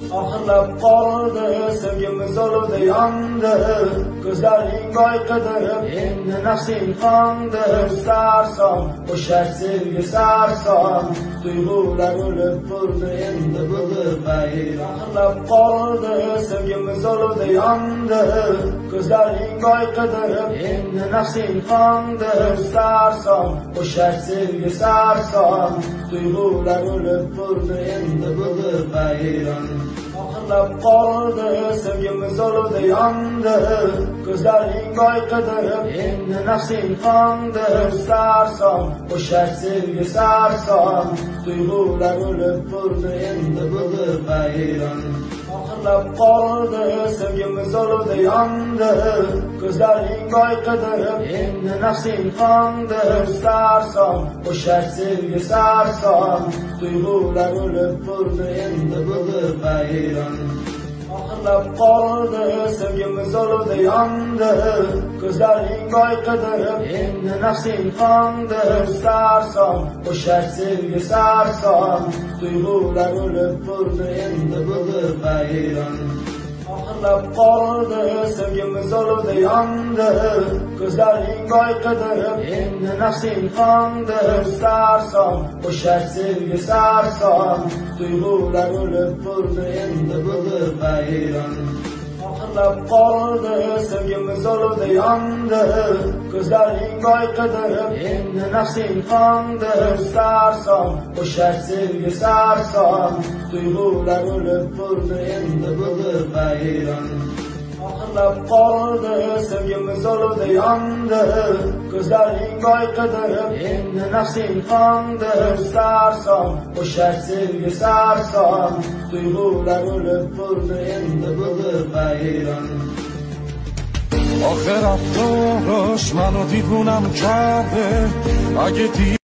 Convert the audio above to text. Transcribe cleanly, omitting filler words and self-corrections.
Axırlab qoldi, sevgimiz oldi yondi, ko'zlaring boyqidirib, endi nafsing qondi. Sarson, o'shar sevgi sarson, tuyg'ular o'lib bo'ldi, endi bo'ldi bayram. Axırlab qoldi, sevgimiz oldi yondi, ko'zlaring boyqidirib, endi nafsing qondi. Sarson, o'shar sevgi sarson, tuyg'ular o'lib bo'ldi, endi bo'ldi bayram. Axırlab qoldi, sevgimiz oldi yondi, ko'zlaring boyqidirib, endi nafsing qondi. Sarson, o'shar sevgi sarson, tuyg'ular o'lib bo'ldi, endi bo'ldi bayram. Axırlab qoldi, sevgimiz oldi yondi, ko'zlaring boyqidirib, endi nafsing qondi. Sarson, o'shar sevgi sarson, tuyg'ular o'lib bo'ldi, endi bo'ldi bayram. Axırlab qoldi, sevgimiz oldi yondi, ko'zlaring boyqidirib, endi nafsing qondi. Sarson, o'shar sevgi sarson, tuyg'ular o'lib bo'ldi, endi bo'ldi bayram. Axırlab qoldi, sevgimiz oldi yondi, ko'zlaring boyqidirib, endi nafsing qondi. Sarson, o'shar sevgi sarson, tuyg'ular o'lib bo'ldi, endi bo'ldi bayram. Axırlab qoldi, sevgimiz oldi yondi, ko'zlaring boyqidirib, endi nafsing qondi. Sarson, o'shar sevgi sarson, tuyg'ular o'lib bo'ldi, endi bo'ldi bayram. Axırlab qoldi, sevgimiz oldi yondi, ko'zlaring boyqidirib, endi nafsing qondi. Sarson, o'shar sevgi sarson, tuyg'ular o'lib bo'ldi, endi bo'ldi bayram. آخه رفتارش منو دیوونم کرده اگه